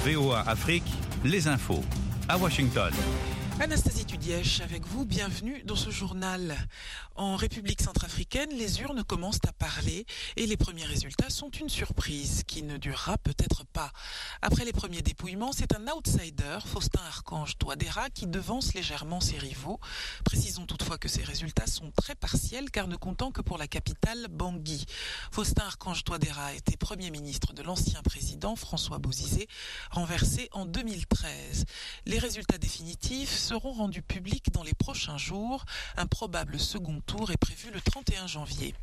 VOA Afrique, les infos. À Washington. Anastasie Tudièche avec vous, bienvenue dans ce journal. En République centrafricaine, les urnes commencent à parler et les premiers résultats sont une surprise qui ne durera peut-être pas. Après les premiers dépouillements, c'est un outsider, Faustin Archange Touadéra, qui devance légèrement ses rivaux. Précisons toutefois que ces résultats sont très partiels car ne comptant que pour la capitale Bangui. Faustin Archange Touadéra était Premier ministre de l'ancien président François Bozizé, renversé en 2013. Les résultats définitifs seront rendus publics dans les prochains jours. Un probable second tour est prévu le 31 janvier.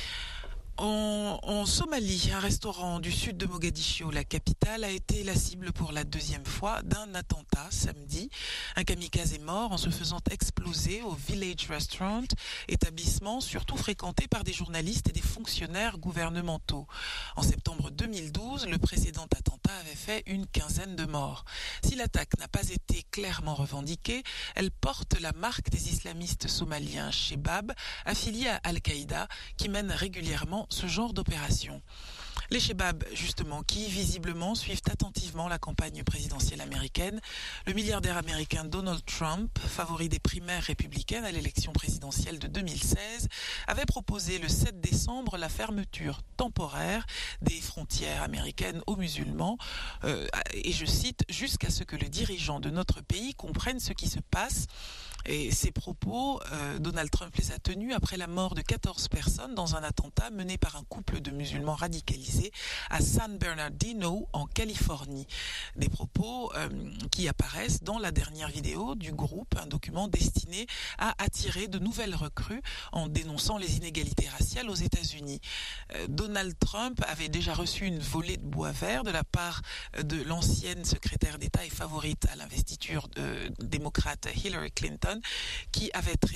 En Somalie, un restaurant du sud de Mogadiscio, la capitale, a été la cible pour la deuxième fois d'un attentat samedi. Un kamikaze est mort en se faisant exploser au Village Restaurant, établissement surtout fréquenté par des journalistes et des fonctionnaires gouvernementaux. En septembre 2012, le précédent attentat avait fait une quinzaine de morts. Si l'attaque n'a pas été clairement revendiquée, elle porte la marque des islamistes somaliens Shebab, affiliés à Al-Qaïda, qui mènent régulièrement ce genre d'opération. Les Shebab, justement, qui visiblement suivent attentivement la campagne présidentielle américaine. Le milliardaire américain Donald Trump, favori des primaires républicaines à l'élection présidentielle de 2016, avait proposé le 7 décembre la fermeture temporaire des frontières américaines aux musulmans, et je cite, « jusqu'à ce que le dirigeant de notre pays comprenne ce qui se passe ». Et ces propos, Donald Trump les a tenus après la mort de 14 personnes dans un attentat mené par un couple de musulmans radicalisés à San Bernardino, en Californie. Des propos qui apparaissent dans la dernière vidéo du groupe, un document destiné à attirer de nouvelles recrues en dénonçant les inégalités raciales aux États-Unis. Donald Trump avait déjà reçu une volée de bois vert de la part de l'ancienne secrétaire d'État et favorite à l'investiture démocrate Hillary Clinton, qui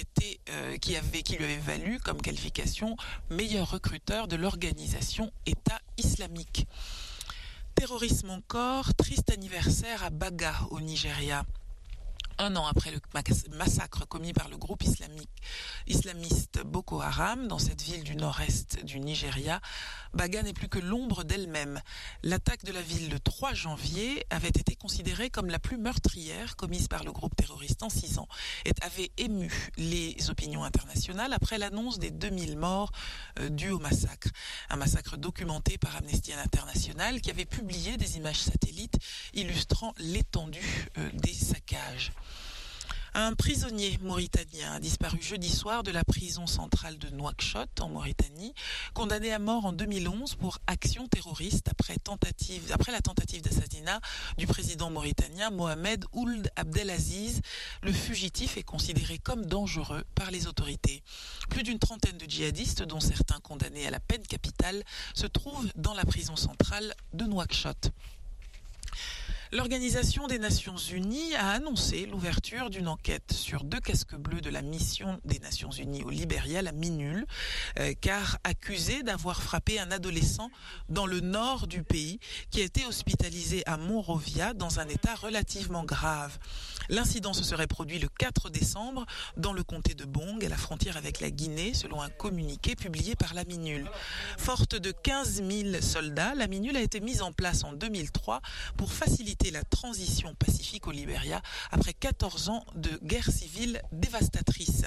lui avait valu comme qualification meilleur recruteur de l'organisation État islamique. Terrorisme encore, triste anniversaire à Baga au Nigeria. Un an après le massacre commis par le groupe islamiste Boko Haram dans cette ville du nord-est du Nigeria, Baga n'est plus que l'ombre d'elle-même. L'attaque de la ville le 3 janvier avait été considérée comme la plus meurtrière commise par le groupe terroriste en 6 ans et avait ému les opinions internationales après l'annonce des 2000 morts dus au massacre. Un massacre documenté par Amnesty International qui avait publié des images satellites illustrant l'étendue des saccages. Un prisonnier mauritanien a disparu jeudi soir de la prison centrale de Nouakchott en Mauritanie, condamné à mort en 2011 pour action terroriste après la tentative d'assassinat du président mauritanien Mohamed Ould Abdelaziz. Le fugitif est considéré comme dangereux par les autorités. Plus d'une trentaine de djihadistes, dont certains condamnés à la peine capitale, se trouvent dans la prison centrale de Nouakchott. L'Organisation des Nations Unies a annoncé l'ouverture d'une enquête sur 2 casques bleus de la mission des Nations Unies au Libéria, la MINUL, car accusés d'avoir frappé un adolescent dans le nord du pays qui a été hospitalisé à Monrovia dans un état relativement grave. L'incident se serait produit le 4 décembre dans le comté de Bong, à la frontière avec la Guinée, selon un communiqué publié par la MINUL. Forte de 15 000 soldats, la MINUL a été mise en place en 2003 pour faciliter la transition pacifique au Libéria après 14 ans de guerre civile dévastatrice.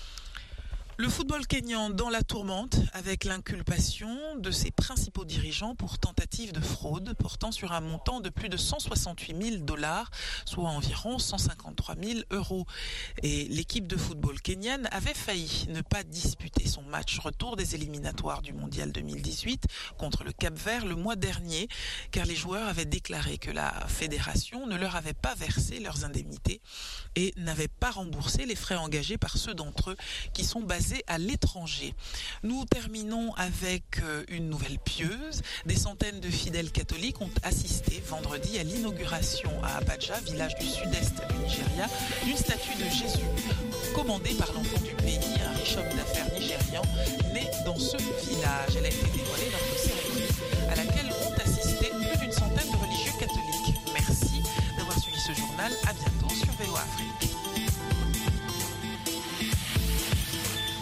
Le football kényan dans la tourmente avec l'inculpation de ses principaux dirigeants pour tentative de fraude portant sur un montant de plus de 168 000 $, soit environ 153 000 €. Et l'équipe de football kenyane avait failli ne pas disputer son match retour des éliminatoires du Mondial 2018 contre le Cap-Vert le mois dernier, car les joueurs avaient déclaré que la fédération ne leur avait pas versé leurs indemnités et n'avait pas remboursé les frais engagés par ceux d'entre eux qui sont basés à l'étranger. Nous terminons avec une nouvelle pieuse. Des centaines de fidèles catholiques ont assisté vendredi à l'inauguration à Abacha, village du sud-est du Nigeria, d'une statue de Jésus commandée par l'enfant du pays, un riche homme d'affaires nigérian né dans ce village. Elle a été dévoilée lors de cérémonie à laquelle ont assisté plus d'une centaine de religieux catholiques. Merci d'avoir suivi ce journal. À bientôt sur VOA Afrique.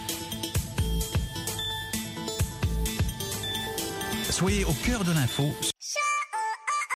Soyez au cœur de l'info.